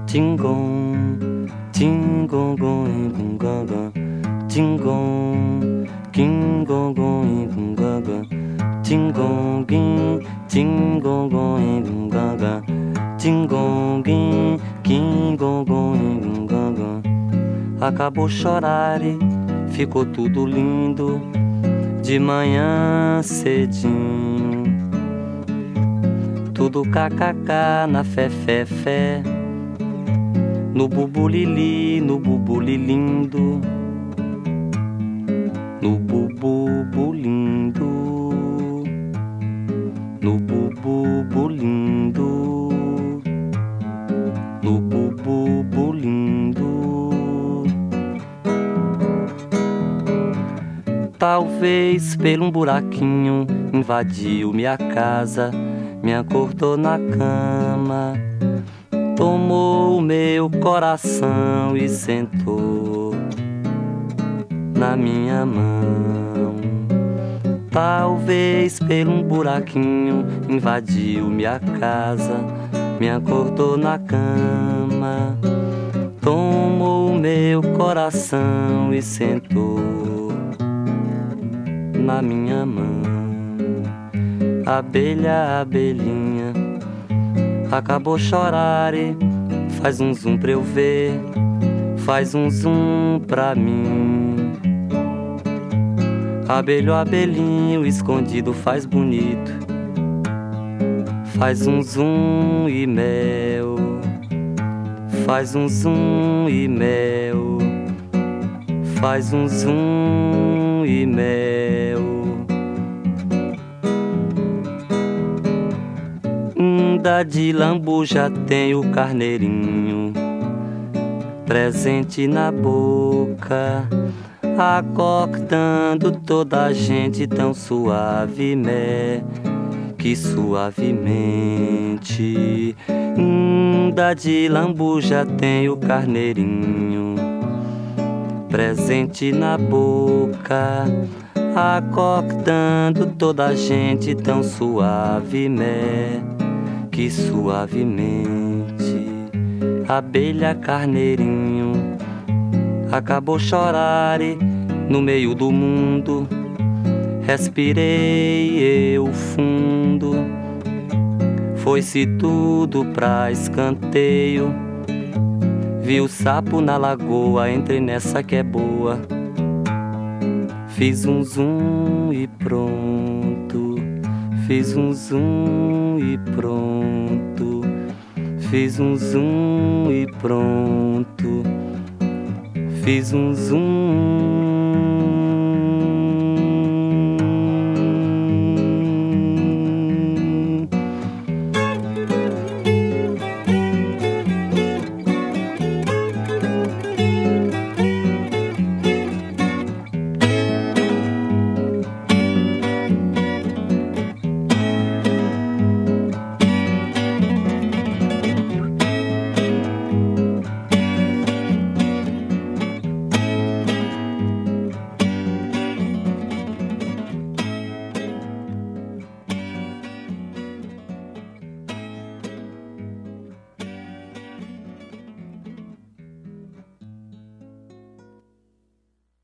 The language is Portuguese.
Tingom, tingongom e gungaga. Tingom, kingongom e gungaga. Tingom, tingongom e gungaga. Tingom, kingongom e gungaga. Acabou chorar e ficou tudo lindo de manhã cedinho. Tudo kkk na fé, no bubulili, no bubulilindo, no bububulindo, no bububulindo, no bububulindo. Talvez por um buraquinho invadiu minha casa, me acordou na cama, tomou o meu coração e sentou na minha mão. Talvez por um buraquinho invadiu minha casa, me acordou na cama, tomou o meu coração e sentou na minha mão. Abelha, abelhinha, acabou chorar e faz um zoom pra eu ver, faz um zoom pra mim. Abelho, abelhinho, escondido faz bonito, faz um zoom e mel, faz um zoom e mel, faz um zoom e mel. De lambuja tem o carneirinho presente na boca, acordando toda a gente tão suavemente, que suavemente. De lambuja tem o carneirinho presente na boca, acordando toda a gente tão suavemente, que suavemente. Abelha, carneirinho, acabou chorar e no meio do mundo respirei eu fundo. Foi-se tudo pra escanteio, vi o sapo na lagoa, entrei nessa que é boa, fiz um zoom e pronto, fiz um zoom e pronto, fiz um zoom e pronto, fiz um zoom